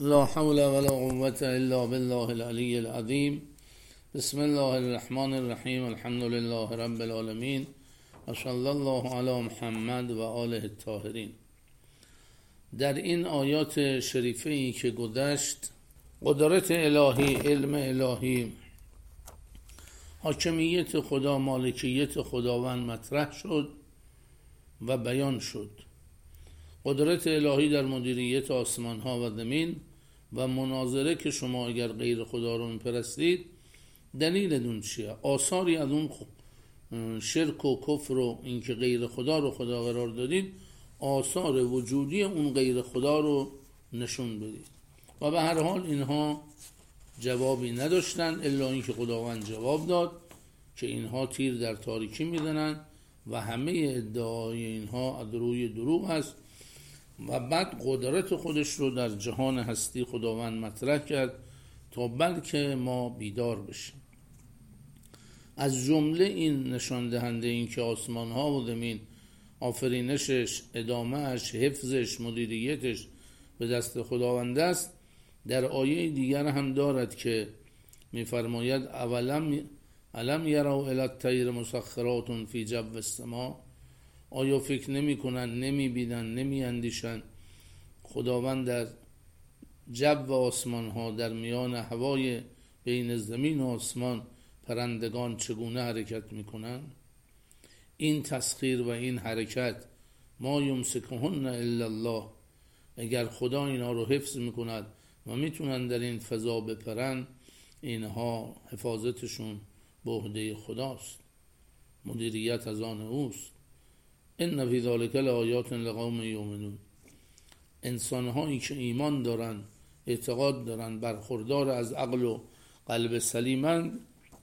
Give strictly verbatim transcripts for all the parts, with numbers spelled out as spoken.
لا حول ولا قوة الا بالله العلی العظیم. بسم الله الرحمن الرحیم. الحمد لله رب العالمین و صلی الله علی محمد و آله الطاهرین. در این آیات شریفه ای که گذشت، قدرت الهی، علم الهی، حاکمیت خدا، مالکیت خداوند مطرح شد و بیان شد. قدرت الهی در مدیریت آسمان ها و زمین و مناظره که شما اگر غیر خدا رو میپرستید دلیل دون چیه؟ آثاری از اون شرک و کفر و اینکه غیر خدا رو خدا قرار دادید، آثار وجودی اون غیر خدا رو نشون بدید. و به هر حال اینها جوابی نداشتن الا اینکه خداوند جواب داد که اینها تیر در تاریکی میزنن و همه ادعای اینها از روی دروغ است. و بعد قدرت خودش رو در جهان هستی خداوند مطرح کرد تا بلکه ما بیدار بشیم. از جمله این نشان دهنده این که آسمان ها و زمین، آفرینشش، ادامهش، حفظش، مدیریتش به دست خداوند است، در آیه دیگر هم دارد که می‌فرماید اولم علم یروا الی الطیر مسخرات فی جو السما. آیا فکر نمی کنن، نمی بینن، نمی اندیشن خداوند در جو آسمان ها، در میان هوای بین زمین و آسمان پرندگان چگونه حرکت می کنن؟ این تسخیر و این حرکت ما یمسکهن الا الله، اگر خدا اینا رو حفظ می کند و می تونن در این فضا بپرن، اینها حفاظتشون به عهده خداست، مدیریت از آن اوست. ان فی ذلک لآیات لقوم یؤمنون. انسان هایی که ایمان دارن، اعتقاد دارن، برخوردار از عقل و قلب سلیمند،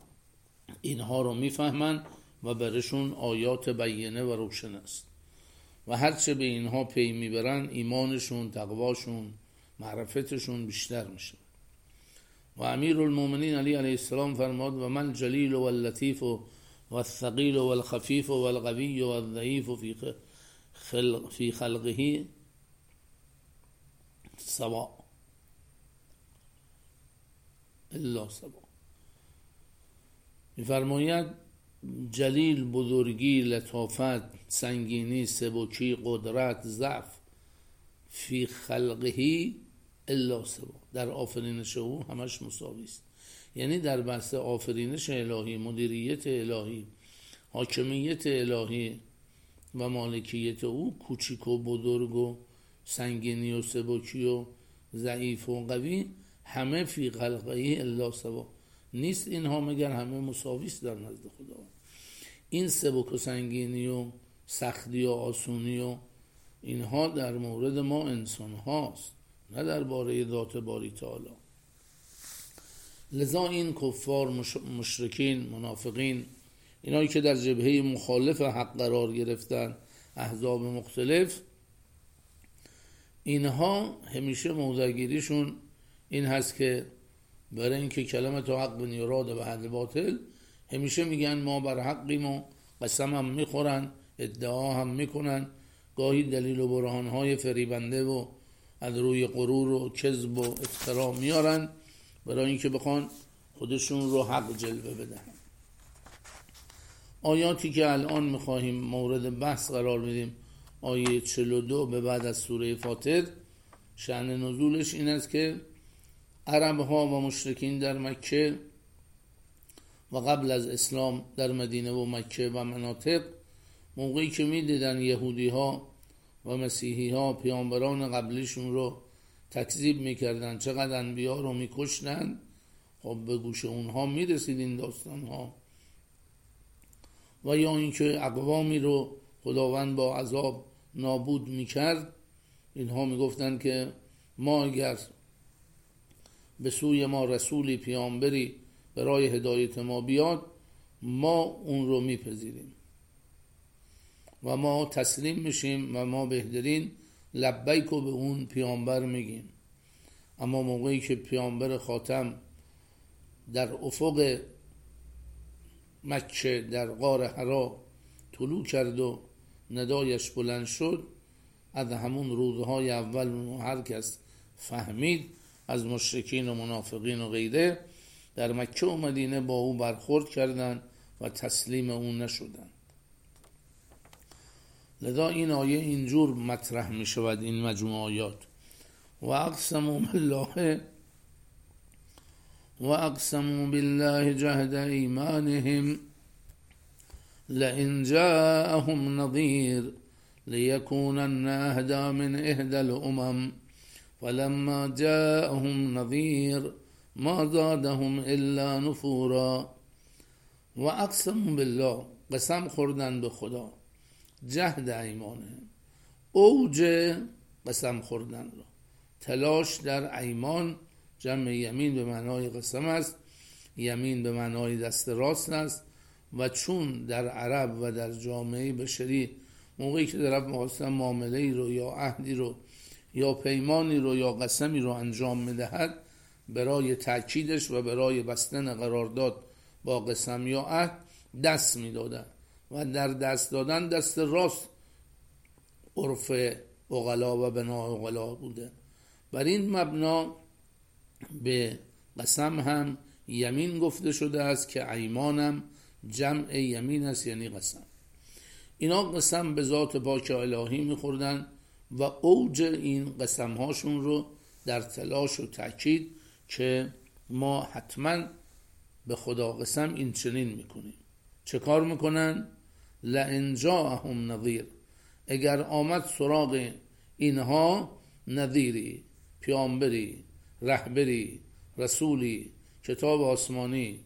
اینها رو میفهمن و برشون آیات بینه و روشن است. و هرچه به اینها پی میبرن ایمانشون، تقواشون، معرفتشون بیشتر میشه. و امیر المؤمنین علی علیه السلام فرماد و من جلیل و اللطیف و الثقیل و الخفیف و القوی و الضعیف فی خلق فی خلقه سوا الا سوا. می‌فرماید جلیل، بزرگی، لطافت، سنگینی، سبکی، قدرت، ضعف، فی خلقه الا سوا، در آفرینش او همش مساوی است. یعنی در بحث آفرینش الهی، مدیریت الهی، حاکمیت الهی و مالکیت او، کوچیک و بزرگ و سنگینی و سبکی و ضعیف و قوی، همه فی خلقه الا سوا نیست. اینها مگر همه مساوی است در نزد خدا. این سبک و سنگینی و سختی و آسونی و اینها در مورد ما انسان هاست، نه در باره ذات باری تعالی. لذا این کفار، مشرکین، منافقین، اینایی که در جبهه مخالف حق قرار گرفتن، احزاب مختلف، اینها همیشه موضع‌گیریشون این هست که برای اینکه کلمت حق بن یراد و حد باطل، همیشه میگن ما بر حقیم و قسم هم میخورن، ادعا هم میکنن، گاهی دلیل و برهانهای فریبنده و از روی غرور و کذب و افترا میارن برای اینکه بخوان خودشون رو حق جلوه بدن. آیاتی که الان میخواهیم مورد بحث قرار بدیم، آیه چهل و دو به بعد از سوره فاطر، شأن نزولش این است که عرب ها و مشرکین در مکه و قبل از اسلام در مدینه و مکه و مناطق، موقعی که میدیدن یهودی ها و مسیحی ها پیامبران قبلیشون رو تکذیب میکردن، چقدر انبیا رو میکشتن، خب به گوش اونها میرسید این داستان ها. و یا اینکه اقوامی رو خداوند با عذاب نابود میکرد، اینها میگفتن که ما اگر به سوی ما رسولی، پیامبری برای هدایت ما بیاد، ما اون رو میپذیریم و ما تسلیم میشیم و ما بهترین لبیک رو به اون پیامبر میگیم. اما موقعی که پیامبر خاتم در افق مکه در غار حرا طلوع کرد و ندایش بلند شد، از همون روزهای اول هر کس فهمید از مشرکین و منافقین و غیره در مکه و مدینه با او برخورد کردند و تسلیم او نشدند. لذا این آیه اینجور مطرح می شود، این مجموعه آیات: و اقسموا بالله و اقسموا بالله جهد ایمانهم لئن جاءهم نذیر لیکونن اهدی من اهدی الامم فلما جاءهم نذیر ما زادهم الا نفورا. و اقسموا بالله، قسم خوردن به خدا، جهد ایمانهم، اوج قسم خوردن را. تلاش در ایمان جمع یمین به معنای قسم است، یمین به معنای دست راست است و چون در عرب و در جامعه بشری موقعی که طرف می‌خواد معامله‌ای رو یا عهدی رو یا پیمانی رو یا قسمی رو انجام می‌دهد، برای تأکیدش و برای بستن قرارداد با قسم یا عهد دست می‌دادن و در دست دادن دست راست عرف عقلا و بنا عقلا بوده. بر این مبنا به قسم هم یمین گفته شده است که ایمانم جمع یمین است، یعنی قسم. اینا قسم به ذات پاک الهی میخوردن و اوج این قسم هاشون رو در تلاش و تأکید که ما حتما به خدا قسم این چنین میکنیم. چه کار میکنن؟ لئن جاءهم نذیر، اگر آمد سراغ اینها نذیری، پیامبری، رهبری، رسولی، کتاب آسمانی،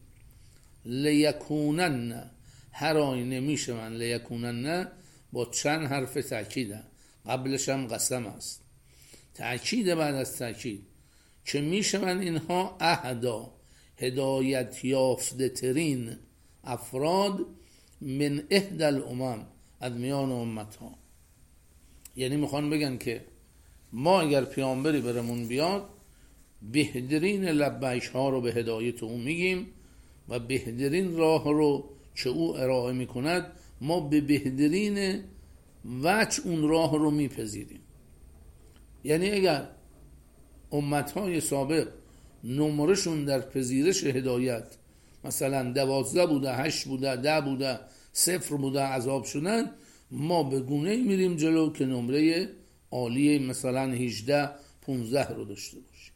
لیکونن، هر آینه میشه من لیکونن با چند حرف تأکیده، قبلش هم قسم است، تأکید بعد از تأکید، که میشه من اینها اهدا، هدایت یافته ترین افراد من اهدی الامم، از میان امت ها. یعنی میخوان بگن که ما اگر پیامبری برمون بیاد، بهترین لبیک ها رو به هدایت او میگیم و بهترین راه رو که او ارائه میکند ما به بهترین وجه اون راه رو میپذیریم. یعنی اگر امتهای سابق نمرشون در پذیرش هدایت مثلا دوازده بوده، هشت بوده، ده بوده، صفر بوده، عذاب شدن، ما به گونه میریم جلو که نمره عالی مثلا هجده پانزده رو داشته باشیم.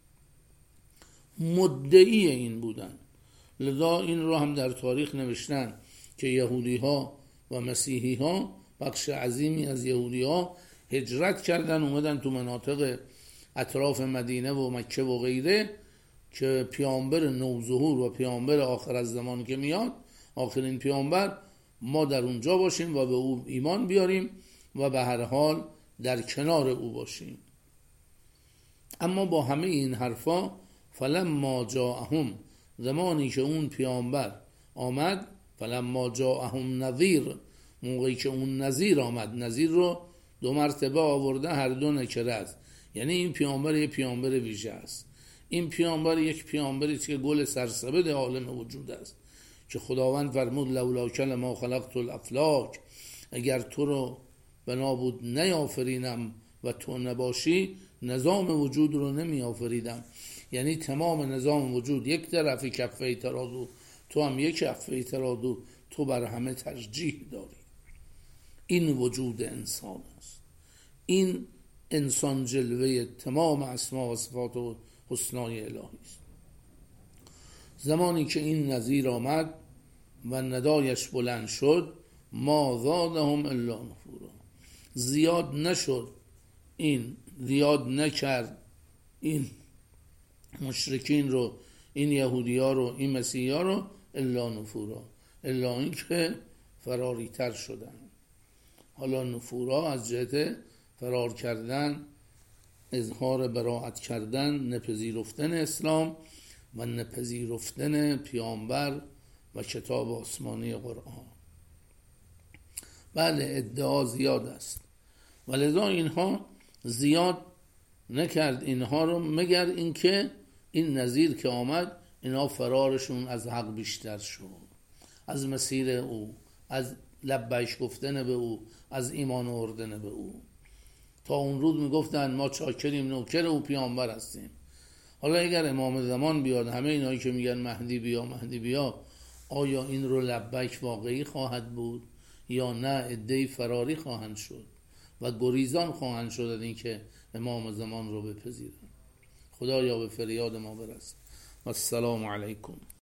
مدعی این بودن. لذا این رو هم در تاریخ نوشتن که یهودی ها و مسیحی ها، بخش عظیمی از یهودی ها هجرت کردن، اومدن تو مناطق اطراف مدینه و مکه و غیره که پیامبر نوظهور و پیامبر آخر از زمان که میاد، آخرین پیامبر، ما در اونجا باشیم و به او ایمان بیاریم و به هر حال در کنار او باشیم. اما با همه این حرفا فلما جاءهم، زمانی که اون پیامبر آمد، فلما جاءهم نذیر، موقعی که اون نذیر آمد، نذیر رو دو مرتبه آورده، هر دو نکره است، یعنی این پیامبر یک پیامبر ویژه است. این پیامبر یک پیامبری که گل سرسبد عالم وجود است که خداوند فرمود لولا کلمه خلقت الافلاک، اگر تو رو بنا بود نیافرینم و تو نباشی نظام وجود رو نمی آفریدم. یعنی تمام نظام وجود یک طرفی کفه ترازو، تو هم یک کفه ترازو، تو بر همه ترجیح داری. این وجود انسان است. این انسان جلوه تمام اسما و صفات و حسنای الهی است. زمانی که این نذیر آمد و ندایش بلند شد، ما زادهم الا نفورا، زیاد نشد، این زیاد نکرد این مشرکین رو، این یهودی ها رو، این مسیحی ها رو، الا نفورا، الا این که فراری تر شدن. حالا نفورا از جهت فرار کردن، اظهار براءت کردن، نپذیرفتن اسلام و نپذیرفتن پیامبر و کتاب آسمانی قرآن. بله ادعا زیاد است ولذا اینها زیاد نکرد اینها رو، مگر اینکه این نذیر که آمد اینا فرارشون از حق بیشتر شد، از مسیر او، از لبیک گفتن به او، از ایمان آوردن به او. تا اون روز میگفتن ما چاکریم، نوکر او پیامبر هستیم، حالا اگر امام زمان بیاد، همه اینایی که میگن مهدی بیا مهدی بیا، آیا این رو لبیک واقعی خواهد بود یا نه عده‌ای فراری خواهند شد و گریزان خواهند شد از این که امام زمان رو بپذیرند؟ خدایا به فریاد ما برس. و السلام علیکم.